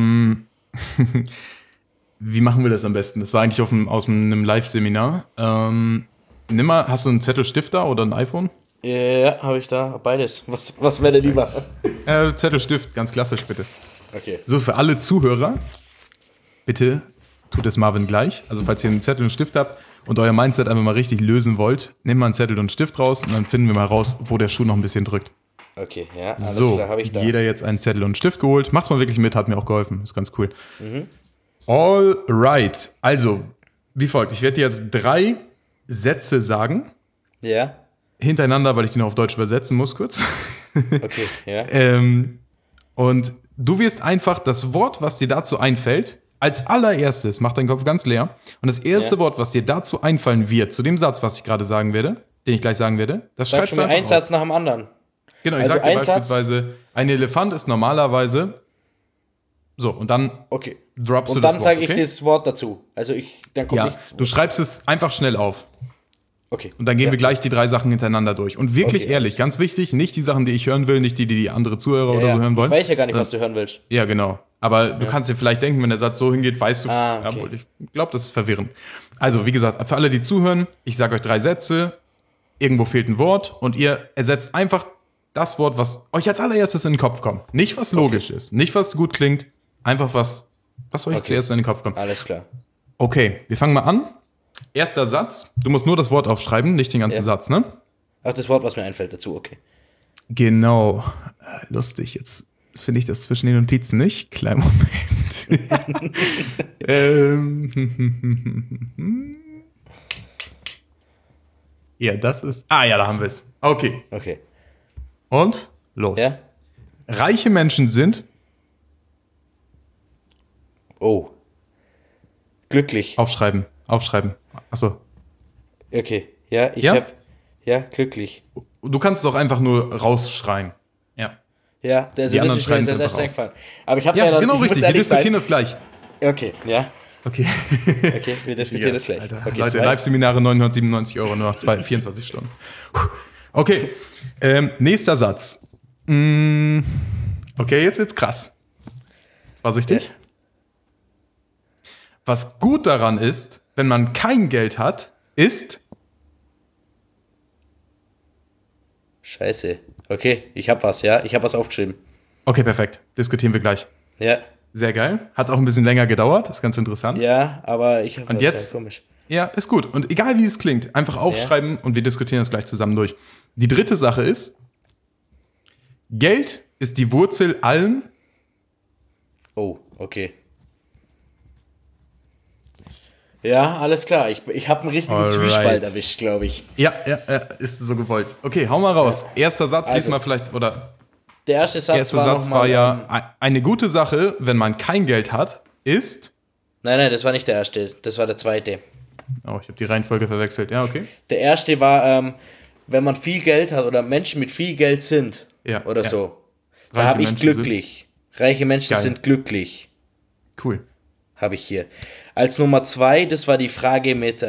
Wie machen wir das am besten? Das war eigentlich aus einem Live-Seminar. Hast du einen Zettel, Stift da oder ein iPhone? Ja, habe ich da beides. Was wäre denn lieber? Zettel, Stift, ganz klassisch, bitte. Okay. So, für alle Zuhörer, bitte tut es Marvin gleich. Also, falls ihr einen Zettel und einen Stift habt und euer Mindset einfach mal richtig lösen wollt, nehmt mal einen Zettel und einen Stift raus und dann finden wir mal raus, wo der Schuh noch ein bisschen drückt. Okay, ja, alles klar, habe ich da. Jeder jetzt einen Zettel und einen Stift geholt. Macht's mal wirklich mit, hat mir auch geholfen. Ist ganz cool. All right. Also, wie folgt. Ich werde dir jetzt 3 Sätze sagen. Ja. Hintereinander, weil ich die noch auf Deutsch übersetzen muss, kurz. Okay, ja. Und du wirst einfach das Wort, was dir dazu einfällt, als allererstes, mach deinen Kopf ganz leer, und das erste Wort, was dir dazu einfallen wird, zu dem Satz, was ich gerade sagen werde, den ich gleich sagen werde, das schreibst du einfach einen Satz nach dem anderen. Genau, ich sag dir beispielsweise, ein Elefant ist normalerweise so, und dann droppst du das Wort. Und dann sage ich das Wort dazu. Also dann kommt nichts. Du schreibst es einfach schnell auf. Okay. Und dann gehen wir gleich die 3 Sachen hintereinander durch. Und wirklich ehrlich, ganz wichtig, nicht die Sachen, die ich hören will, nicht die andere Zuhörer oder so hören wollen. Ich weiß ja gar nicht, was du hören willst. Ja, genau. Aber du kannst dir vielleicht denken, wenn der Satz so hingeht, weißt du, okay. Ich glaube, das ist verwirrend. Also, wie gesagt, für alle, die zuhören, ich sage euch 3 Sätze, irgendwo fehlt ein Wort und ihr ersetzt einfach das Wort, was euch als allererstes in den Kopf kommt. Nicht, was logisch ist, nicht, was gut klingt, einfach was euch zuerst in den Kopf kommt. Alles klar. Okay, wir fangen mal an. Erster Satz. Du musst nur das Wort aufschreiben, nicht den ganzen Satz, ne? Ach, das Wort, was mir einfällt dazu, okay. Genau. Lustig, jetzt finde ich das zwischen den Notizen nicht. Kleinen Moment. Ja, das ist. Ah ja, da haben wir es. Okay. Okay. Und los. Ja? Reiche Menschen sind Oh. Glücklich. aufschreiben. Achso. Okay. Ja, ich Ja? hab. Ja, glücklich. Du kannst es auch einfach nur rausschreien. Ja. Ja, das Die ist anderen mir schreiben jetzt es erst einfach eingefallen. Aber ich habe Ja, dann, genau ich muss richtig. Wir ehrlich diskutieren sein. das gleich. Okay, ja. Okay. Okay, wir diskutieren das gleich. Alter, Okay, Leute, 2. Live-Seminare 997 Euro, nur noch 24 Stunden. Okay, nächster Satz. Okay, jetzt wird's krass. Vorsichtig. Ja. Was gut daran ist, wenn man kein Geld hat, ist... Scheiße. Okay, ich habe was, ja. Ich habe was aufgeschrieben. Okay, perfekt. Diskutieren wir gleich. Ja. Sehr geil. Hat auch ein bisschen länger gedauert. Ist ganz interessant. Ja, aber ich habe Und was, jetzt? ja, komisch. Ja, ist gut. Und egal wie es klingt, einfach aufschreiben und wir diskutieren das gleich zusammen durch. Die dritte Sache ist, Geld ist die Wurzel allen. Oh, okay. Ja, alles klar. Ich habe einen richtigen Alright. Zwiespalt erwischt, glaube ich. Ja, ist so gewollt. Okay, hau mal raus. Erster Satz, Also, diesmal vielleicht, oder Der erste Satz erster war, Satz noch mal, war ja, eine gute Sache, wenn man kein Geld hat, ist. Nein, das war nicht der erste. Das war der zweite. Oh, ich habe die Reihenfolge verwechselt. Ja, okay. Der erste war, wenn man viel Geld hat oder Menschen mit viel Geld sind. Ja, Oder ja. so. Da Reiche habe ich Menschen glücklich. Reiche Menschen Geil. sind glücklich. Cool. Habe ich hier. Als Nummer 2, das war die Frage mit,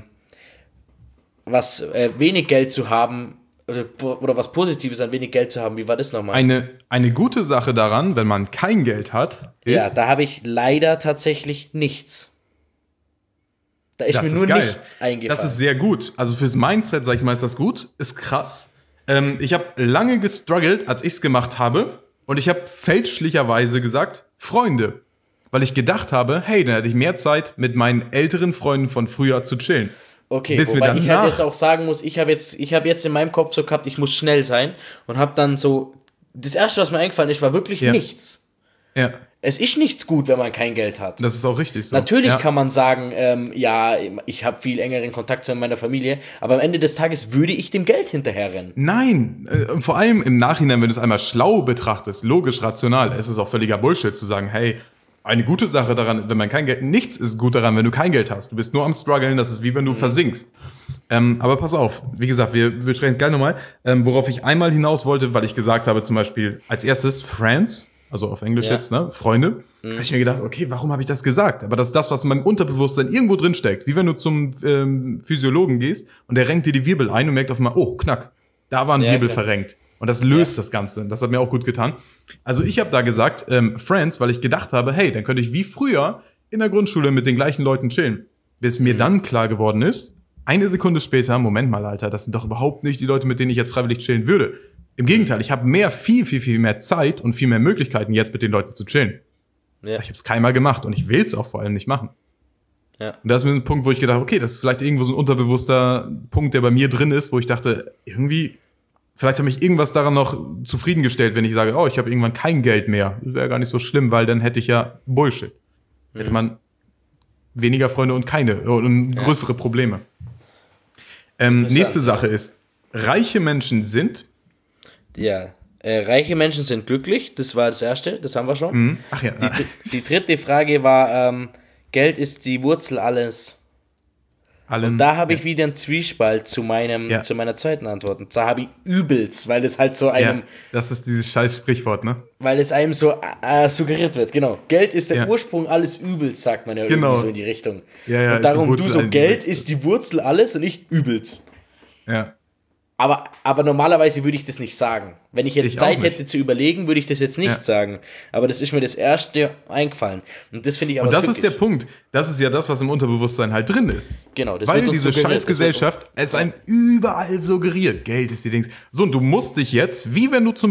wenig Geld zu haben, oder was Positives an wenig Geld zu haben. Wie war das nochmal? Eine gute Sache daran, wenn man kein Geld hat, Ja, ist. da habe ich leider tatsächlich nichts. Da ist Das mir ist nur geil. nichts eingefallen. Das ist sehr gut. Also fürs Mindset, sag ich mal, ist das gut. Ist krass. Ich habe lange gestruggelt, als ich es gemacht habe. Und ich habe fälschlicherweise gesagt, Freunde. Weil ich gedacht habe, hey, dann hätte ich mehr Zeit, mit meinen älteren Freunden von früher zu chillen. Okay, bis wir wobei dann ich nach- halt jetzt auch sagen muss, ich habe jetzt in meinem Kopf so gehabt, ich muss schnell sein und habe dann so, das erste, was mir eingefallen ist, war wirklich Ja. nichts. Ja, Es ist nichts gut, wenn man kein Geld hat. das ist auch richtig so. Natürlich ja. kann man sagen, ja, ich habe viel engeren Kontakt zu meiner Familie, aber am Ende des Tages würde ich dem Geld hinterherrennen. Nein, vor allem im Nachhinein, wenn du es einmal schlau betrachtest, logisch, rational, es ist auch völliger Bullshit zu sagen, hey, eine gute Sache daran, wenn man kein Geld, nichts ist gut daran, wenn du kein Geld hast. Du bist nur am struggeln, das ist wie wenn du versinkst. Aber pass auf, wie gesagt, wir sprechen es gleich nochmal. Worauf ich einmal hinaus wollte, weil ich gesagt habe, zum Beispiel als erstes Friends, also auf Englisch Ja. jetzt, ne, Freunde, habe ich mir gedacht, okay, warum habe ich das gesagt? Aber das ist das, was in meinem Unterbewusstsein irgendwo drin steckt. Wie wenn du zum Physiologen gehst und der renkt dir die Wirbel ein und merkt auf einmal, oh, knack, da war ein Ja, Wirbel klar. verrenkt. Und das löst das Ganze. Das hat mir auch gut getan. Also ich habe da gesagt, Friends, weil ich gedacht habe, hey, dann könnte ich wie früher in der Grundschule mit den gleichen Leuten chillen. Bis mir dann klar geworden ist, eine Sekunde später, Moment mal, Alter, das sind doch überhaupt nicht die Leute, mit denen ich jetzt freiwillig chillen würde. Im Gegenteil, ich habe viel mehr Zeit und viel mehr Möglichkeiten, jetzt mit den Leuten zu chillen. Ja. Ich habe es keinmal gemacht und ich will es auch vor allem nicht machen. Ja. Und das ist ein Punkt, wo ich gedacht habe, okay, das ist vielleicht irgendwo so ein unterbewusster Punkt, der bei mir drin ist, wo ich dachte, irgendwie, vielleicht hat mich irgendwas daran noch zufriedengestellt, wenn ich sage, oh, ich habe irgendwann kein Geld mehr. Das wäre gar nicht so schlimm, weil dann hätte ich ja Bullshit. Hätte man weniger Freunde und keine und größere Probleme. Nächste Sache ist, reiche Menschen sind. Ja, reiche Menschen sind glücklich, das war das erste, das haben wir schon. Ach ja, Die dritte Frage war, Geld ist die Wurzel alles. allen. Da habe ich wieder einen Zwiespalt zu Ja. meiner zweiten Antwort. Und da habe ich übelst, weil es halt so einem, ja, das ist dieses scheiß Sprichwort, ne? weil es einem so suggeriert wird. Genau. Geld ist der Ja. Ursprung alles Übels, sagt man ja Genau. irgendwie so in die Richtung. Ja, ja, und ist die darum, Wurzel du so, allen Geld Übels. ist die Wurzel alles und ich übelst. Ja. Aber normalerweise würde ich das nicht sagen. Wenn ich jetzt Ich auch Zeit nicht. hätte zu überlegen, würde ich das jetzt nicht Ja. sagen. Aber das ist mir das erste eingefallen. Und das finde ich aber Und das ist der tückisch. Punkt. Das ist ja das, was im Unterbewusstsein halt drin ist. Genau, das Weil wird uns diese suggeriert, Scheißgesellschaft es einem überall suggeriert. Geld ist die Dings. So, und du musst dich jetzt, wie wenn du zum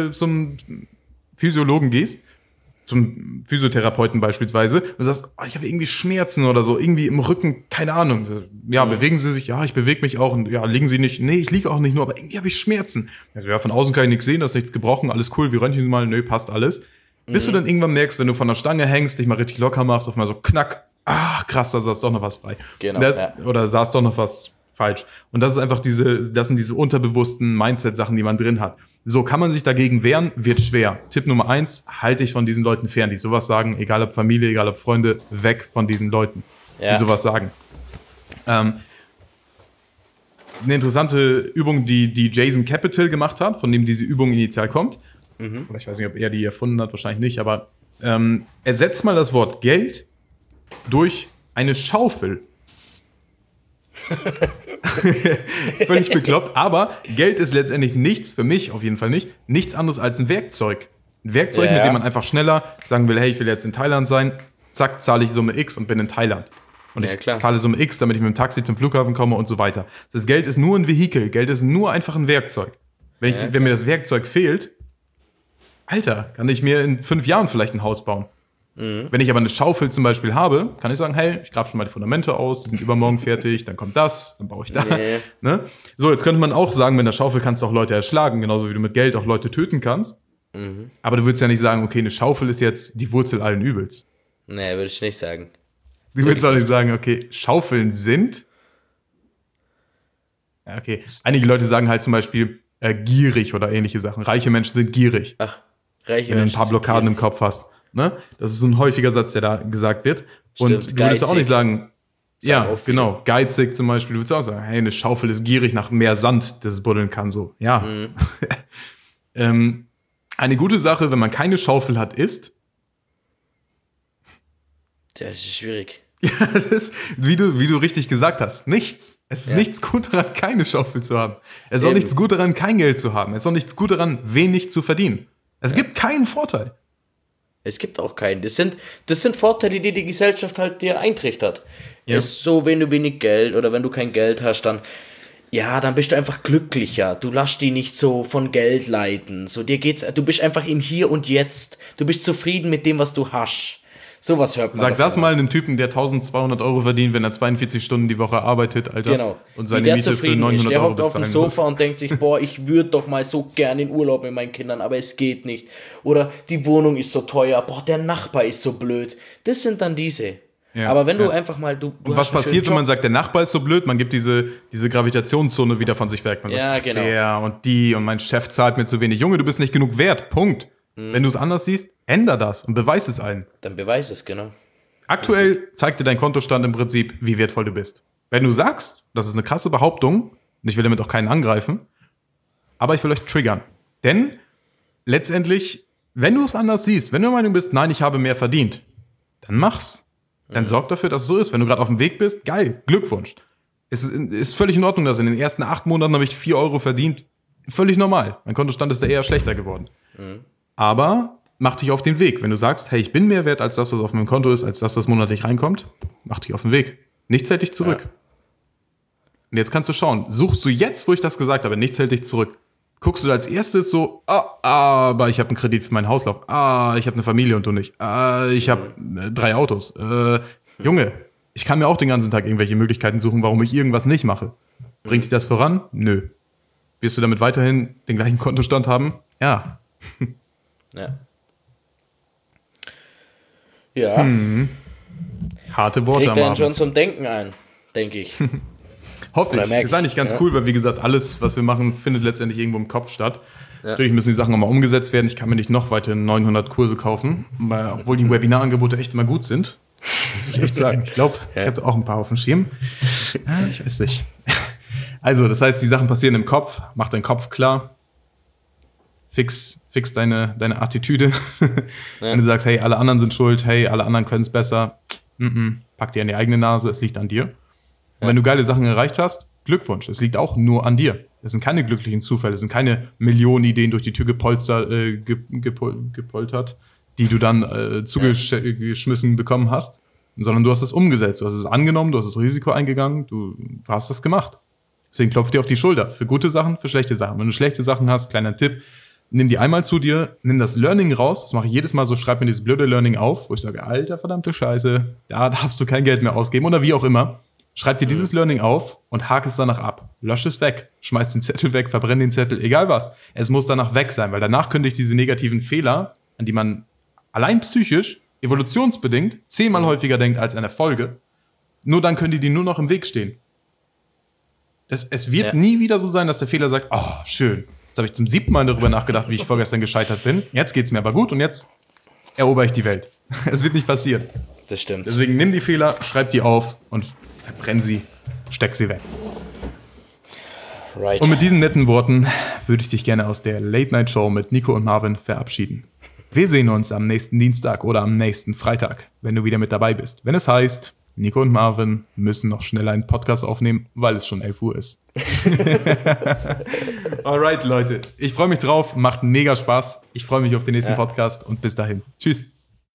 Physiologen gehst, zum Physiotherapeuten beispielsweise, und sagst, oh, ich habe irgendwie Schmerzen oder so, irgendwie im Rücken, keine Ahnung. Ja, bewegen Sie sich, ja, ich bewege mich auch, und ja, liegen Sie nicht, nee, ich liege auch nicht nur, aber irgendwie habe ich Schmerzen. Also, ja, von außen kann ich nichts sehen, da ist nichts gebrochen, alles cool, wir röntgen mal, nö, passt alles. Bis du dann irgendwann merkst, wenn du von der Stange hängst, dich mal richtig locker machst, auf mal so knack, ach krass, da saß doch noch was frei. Genau, Oder saß doch noch was falsch. Und das ist einfach das sind diese unterbewussten Mindset-Sachen, die man drin hat. So, kann man sich dagegen wehren? Wird schwer. Tipp Nummer 1, halte dich von diesen Leuten fern, die sowas sagen, egal ob Familie, egal ob Freunde, weg von diesen Leuten, die sowas sagen. Eine interessante Übung, die Jason Capital gemacht hat, von dem diese Übung initial kommt. Oder ich weiß nicht, ob er die erfunden hat, wahrscheinlich nicht, aber ersetzt mal das Wort Geld durch eine Schaufel. Völlig bekloppt, aber Geld ist letztendlich nichts, für mich auf jeden Fall nicht, nichts anderes als ein Werkzeug. Ein Werkzeug, mit dem man einfach schneller sagen will, hey, ich will jetzt in Thailand sein, zack, zahle ich Summe X und bin in Thailand. Und ich zahle Summe X, damit ich mit dem Taxi zum Flughafen komme und so weiter. Das Geld ist nur ein Vehikel, Geld ist nur einfach ein Werkzeug. Wenn mir das Werkzeug fehlt, Alter, kann ich mir in 5 Jahren vielleicht ein Haus bauen. Wenn ich aber eine Schaufel zum Beispiel habe, kann ich sagen, hey, ich grabe schon mal die Fundamente aus, die sind übermorgen fertig, dann kommt das, dann baue ich da. Ne? So, jetzt könnte man auch sagen, mit einer Schaufel kannst du auch Leute erschlagen, genauso wie du mit Geld auch Leute töten kannst. Aber du würdest ja nicht sagen, okay, eine Schaufel ist jetzt die Wurzel allen Übels. Nee, würde ich nicht sagen. Du würdest auch nicht sagen, okay, Schaufeln sind... Ja, okay. Einige Leute sagen halt zum Beispiel gierig oder ähnliche Sachen. Reiche Menschen sind gierig. Ach, reiche Wenn du ein paar Blockaden im Kopf hast. Ne? Das ist so ein häufiger Satz, der da gesagt wird. Stimmt, und du würdest auch nicht sagen, ja, auch genau, geizig zum Beispiel. Du würdest auch sagen, hey, eine Schaufel ist gierig nach mehr Sand, das es buddeln kann, so. Ja. Eine gute Sache, wenn man keine Schaufel hat, ist... Das ist schwierig. Ja, das ist, wie du richtig gesagt hast, nichts. Es ist nichts gut daran, keine Schaufel zu haben. Es ist auch nichts gut daran, kein Geld zu haben. Es ist auch nichts gut daran, wenig zu verdienen. Es gibt keinen Vorteil. Es gibt auch keinen. Das sind Vorteile, die die Gesellschaft halt dir eintrichtert. Ja. Es ist so, wenn du wenig Geld oder wenn du kein Geld hast, dann bist du einfach glücklicher. Du lässt dich nicht so von Geld leiten. So, du bist einfach im Hier und Jetzt. Du bist zufrieden mit dem, was du hast. Sowas hört man. Sag das mal einem Typen, der 1.200 € verdient, wenn er 42 Stunden die Woche arbeitet, Alter. Genau. Und seine Miete für 900 € bezahlen muss. Der hockt auf dem Sofa und denkt sich, boah, ich würde doch mal so gerne in Urlaub mit meinen Kindern, aber es geht nicht. Oder die Wohnung ist so teuer, boah, der Nachbar ist so blöd. Das sind dann diese. Ja, aber wenn du einfach mal... Und was passiert, wenn man sagt, der Nachbar ist so blöd? Man gibt diese Gravitationszone wieder von sich weg. Man sagt, genau. Der und die und mein Chef zahlt mir zu wenig. Junge, du bist nicht genug wert. Punkt. Wenn du es anders siehst, änder das und beweis es allen. Dann beweis es, genau. Aktuell zeigt dir dein Kontostand im Prinzip, wie wertvoll du bist. Wenn du sagst, das ist eine krasse Behauptung, und ich will damit auch keinen angreifen, aber ich will euch triggern. Denn letztendlich, wenn du es anders siehst, wenn du der Meinung bist, nein, ich habe mehr verdient, dann mach's. Dann sorg dafür, dass es so ist. Wenn du gerade auf dem Weg bist, geil, Glückwunsch. Es ist völlig in Ordnung, dass in den ersten 8 Monaten habe ich 4 € verdient. Völlig normal. Mein Kontostand ist da eher schlechter geworden. Aber mach dich auf den Weg. Wenn du sagst, hey, ich bin mehr wert als das, was auf meinem Konto ist, als das, was monatlich reinkommt, mach dich auf den Weg. Nichts hält dich zurück. Ja. Und jetzt kannst du schauen, suchst du jetzt, wo ich das gesagt habe, nichts hält dich zurück. Guckst du als erstes so, aber ich habe einen Kredit für meinen Hauslauf. Ich habe eine Familie und du nicht. Ich habe 3 Autos. Junge, ich kann mir auch den ganzen Tag irgendwelche Möglichkeiten suchen, warum ich irgendwas nicht mache. Bringt dich das voran? Nö. Wirst du damit weiterhin den gleichen Kontostand haben? Ja. Ja. Harte Worte am Abend. Kriegt einen schon zum Denken ein, denke ich. Hoffe ich. Ist eigentlich ganz cool, weil wie gesagt, alles, was wir machen, findet letztendlich irgendwo im Kopf statt. Ja. Natürlich müssen die Sachen nochmal umgesetzt werden. Ich kann mir nicht noch weiterhin 900 Kurse kaufen, weil, obwohl die Webinarangebote echt immer gut sind. Das muss ich echt sagen. Ich glaube, ich habe auch ein paar auf dem Schirm. Ich weiß nicht. Also, das heißt, die Sachen passieren im Kopf. Mach deinen Kopf klar. Fix deine Attitüde. Wenn du sagst, hey, alle anderen sind schuld, hey, alle anderen können es besser. Pack dir an die eigene Nase, es liegt an dir. Und wenn du geile Sachen erreicht hast, Glückwunsch, es liegt auch nur an dir. Es sind keine glücklichen Zufälle, es sind keine Millionen Ideen durch die Tür gepoltert, die du dann zugeschmissen bekommen hast, sondern du hast es umgesetzt, du hast es angenommen, du hast das Risiko eingegangen, du hast das gemacht. Deswegen klopf dir auf die Schulter, für gute Sachen, für schlechte Sachen. Wenn du schlechte Sachen hast, kleiner Tipp, nimm die einmal zu dir, nimm das Learning raus, das mache ich jedes Mal so, schreib mir dieses blöde Learning auf, wo ich sage, alter verdammte Scheiße, da darfst du kein Geld mehr ausgeben oder wie auch immer. Schreib dir dieses Learning auf und hake es danach ab. Lösch es weg, schmeiß den Zettel weg, verbrenn den Zettel, egal was. Es muss danach weg sein, weil danach könnte ich diese negativen Fehler, an die man allein psychisch, evolutionsbedingt, 10-mal häufiger denkt als eine Folge, nur dann können die nur noch im Weg stehen. Es wird nie wieder so sein, dass der Fehler sagt, oh, schön, jetzt habe ich zum 7. Mal darüber nachgedacht, wie ich vorgestern gescheitert bin. Jetzt geht's mir aber gut und jetzt erober ich die Welt. Es wird nicht passieren. Das stimmt. Deswegen nimm die Fehler, schreib die auf und verbrenn sie, steck sie weg. Right. Und mit diesen netten Worten würde ich dich gerne aus der Late-Night-Show mit Nico und Marvin verabschieden. Wir sehen uns am nächsten Dienstag oder am nächsten Freitag, wenn du wieder mit dabei bist. Wenn es heißt, Nico und Marvin müssen noch schnell einen Podcast aufnehmen, weil es schon 11 Uhr ist. Alright, Leute. Ich freue mich drauf. Macht mega Spaß. Ich freue mich auf den nächsten Podcast und bis dahin. Tschüss.